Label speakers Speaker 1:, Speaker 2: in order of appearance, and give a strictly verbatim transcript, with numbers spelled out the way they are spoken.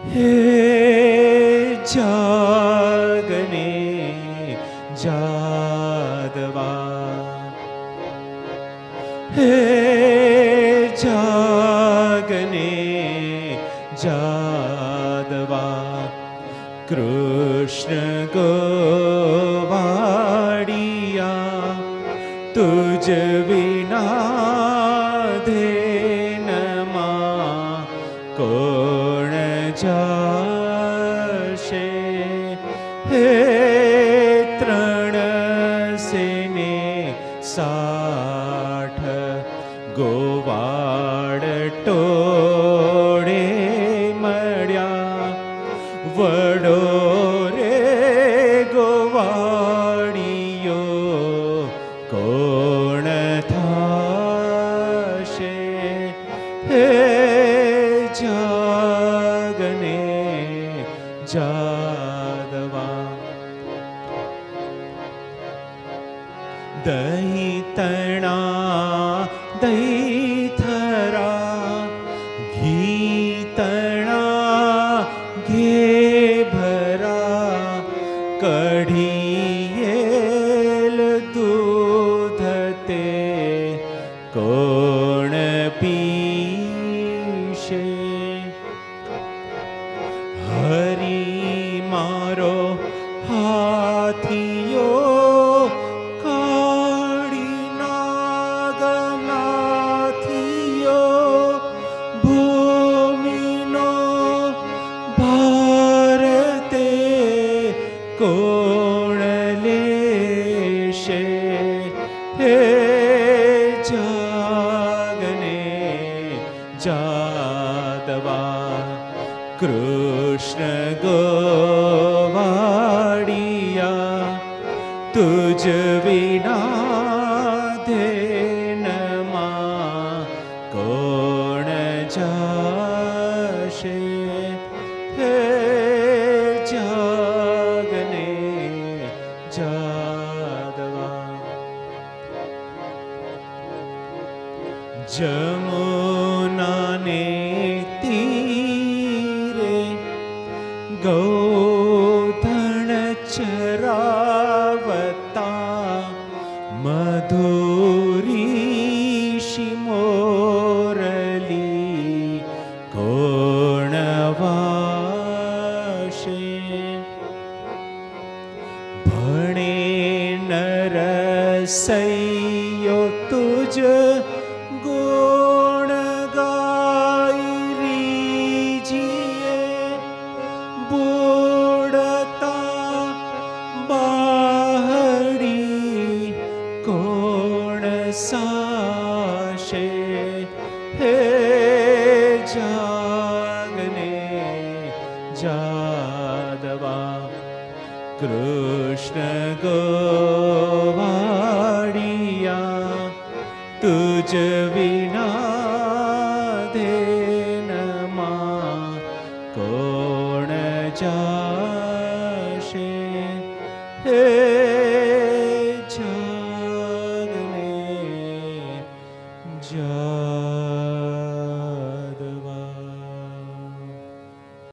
Speaker 1: हे जागने जादवा, हे जागने जादवा, कृष्ण गोवाड़िया तुझ विना धेनमा कोण जाशे। हे त्रण सेने साठ गोवाड़ टोड़े मळ्या, वडो रे गोवाड़ियो कोण थाशे। हे जागने जादवा, दही तणा दही थरा, घी तणा घे भरा, कढियेल दूध ते कोण पीशे। हरि मारो हाथियो काड़ी नागनाथियो, भूमिनो भारते कोण लेशे। हे जागने जादवा, कृष्ण गोवाड़िया तुझ विना धेनमा कोण जाशे। हे जागने जादवा, जमुना ने तीरे गोधन चरावता, मधुरी शिमोरली कोण वाशे। भणे नरसैयो तुझ गुण गाई रीजिए, बूढ़ता बाहरी कोण साशे। हे जागने जादवा, कृष्ण गोवाड़िया तुझ विना धेनमा कोण जाशे। हे